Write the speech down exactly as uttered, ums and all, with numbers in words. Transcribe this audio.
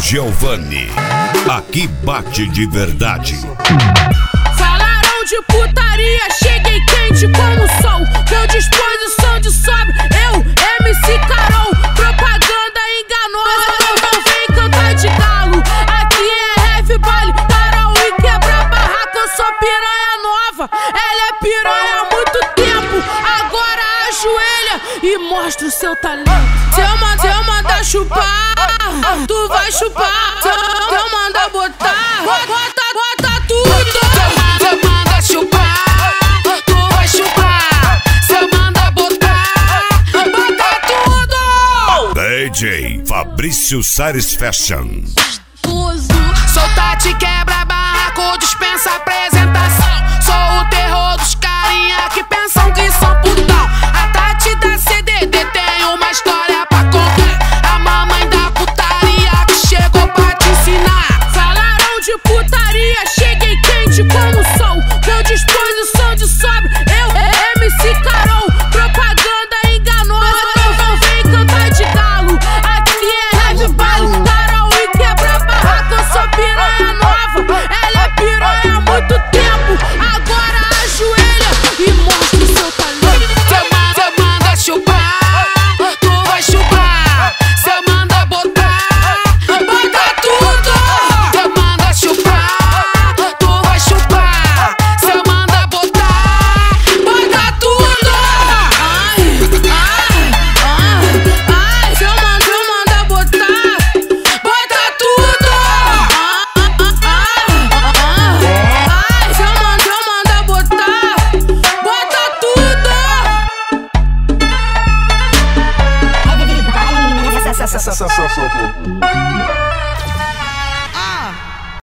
Giovanni, aqui bate de verdade. Falaram de putaria, cheguei quente como o sol. Deu disposição de sobra, eu, M C Carol. Propaganda enganosa, não, não vem cantar de galo. Aqui é heavy baile, Carol e quebra barraco. Eu sou piranha nova, ela é piranha há muito tempo. Agora ajoelha e mostra o seu talento. Se eu, man se eu mandar chupar, tu vai chupar. Se eu, se eu mandar botar, bota, bota tudo. Se eu mandar chupar, tu vai chupar. Se eu mandar botar, bota tudo. D J Fabrício Sares Fashion. Solta-te, quebra barraco, dispensa apresentação. Sou o terror dos carinha que pensa